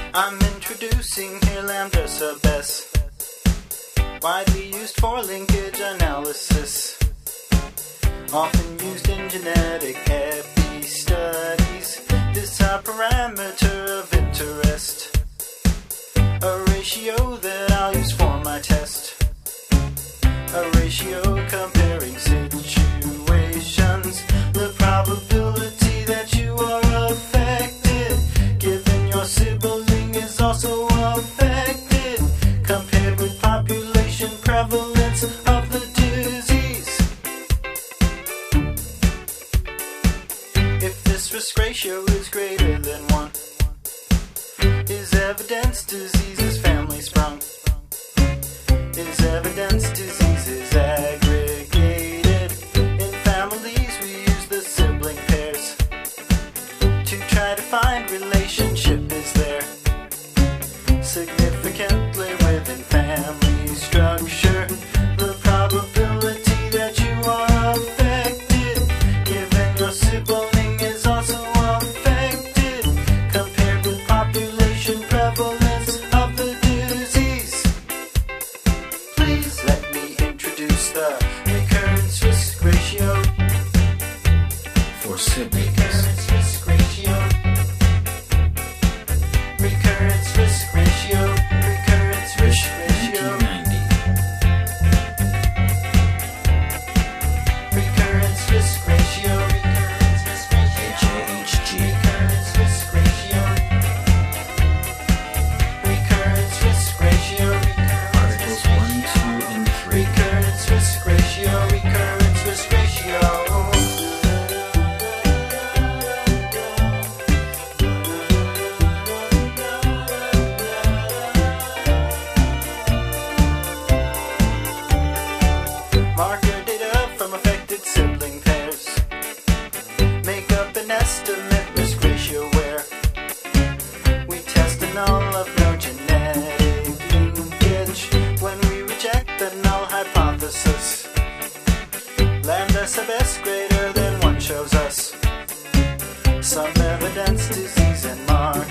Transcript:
I'm introducing here lambda sub S, widely used for linkage analysis, often used in genetic epi studies. This hyperparameter of interest, a ratio that I'll use for my test, a ratio comparing situations, the probability that you are affected, given your sibling is also affected, compared with population prevalence of the disease. If this risk ratio is greater than 1, is evidence disease is family sprung? Is evidence disease is aggregated? In families we use the sibling pairs to try to find relationship is there significantly within family structure. The probability that you are affected, given your sibling is also affected, compared with population prevalence of the disease. Please let me introduce the recurrence risk ratio For siblings. recurrence risk ratio recurrence risk ratio recurrence risk ratio 1990. recurrence risk ratio recurrence risk ratio HAHG. recurrence risk ratio recurrence risk ratio Articles 1, 2, and 3. recurrence risk ratio recurrence risk ratio. Marker data from affected sibling pairs make up an estimate risk ratio where we test the null of no genetic linkage when we reject the null hypothesis. Lambda sub S greater than 1 shows us some evidence disease and marker